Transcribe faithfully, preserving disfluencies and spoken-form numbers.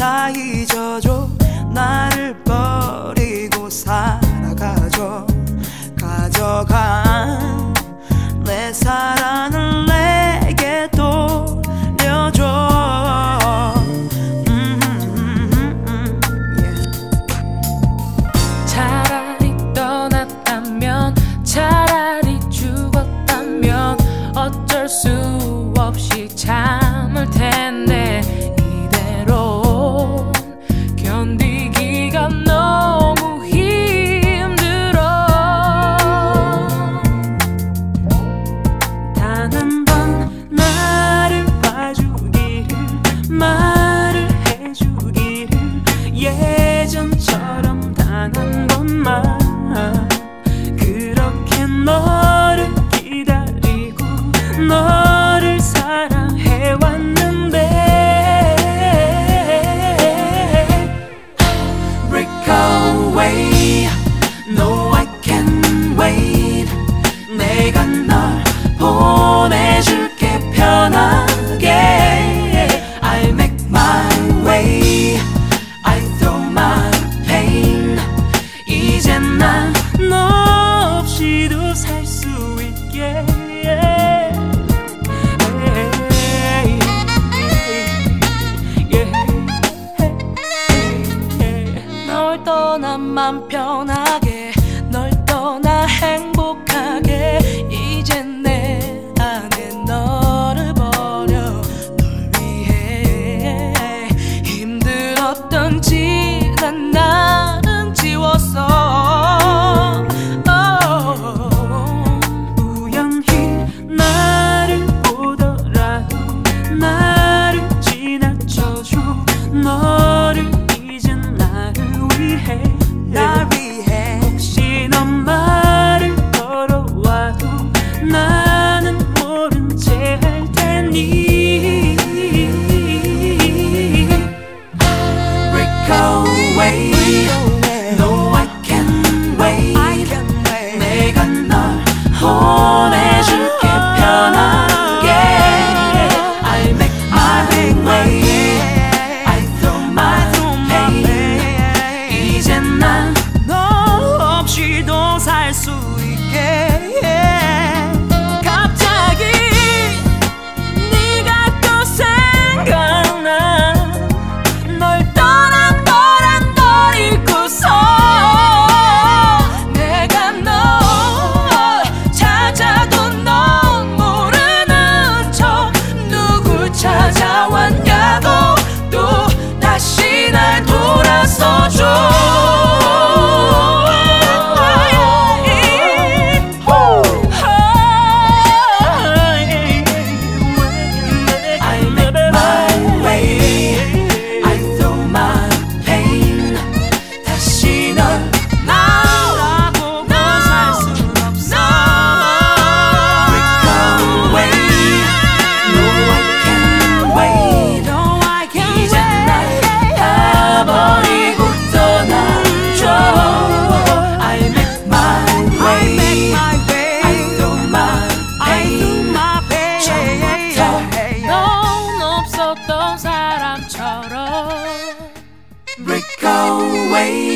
다 잊어줘. 나를 버리고 살아가줘. 가져간 내 사랑을 내게 돌려줘. 음, 음, 음, yeah. 차라리 떠났다면, 차라리 죽었다면 어쩔 수 없이 참을 텐데 이대로 견디기가 너무 힘들어. 단 한 번 나를 봐주기를, 말을 해주기를, 예전처럼 단 한 번만. 그렇게 너를 기다리고 너를 사랑해왔는데. Break away, no I can't wait. 내가 널 보내줄게 편하게. I'll make my way, I throw my pain. 이젠 난 너 없이도 살 수 있게. 널 떠난 맘 편하게, 널 떠나 행복하게. 이젠 내 안에 너를 버려 널 위해. 힘들었던 지난 날은 지웠어. 우연히 나를 보더라도 나를 지나쳐줘. 너를 잊은 나를 위해, 날 위해. 혹시 넌 말을 걸어와도 나는 모른 채 할 테니. Break away, no I can't wait. 내가 널 보내줄게 편하게. I'll make my way, I throw my pain. 이젠 난 너 없이도 살 수 있게. 갑자기 네가 또 생각나. 널 떠난 너란 널 잊고서 내가 널 찾아도 넌 모르는 척. 누굴 찾아왔냐고 또 다시 날 돌아서줘. I make my way, I throw my pain. 다시 널 나라고 살 순 없어. Break away, no I can't wait. 이젠 날 다 버리고 떠나줘. I make my way, I throw my pain. 처음부터 넌 없었던 사람처럼. break away.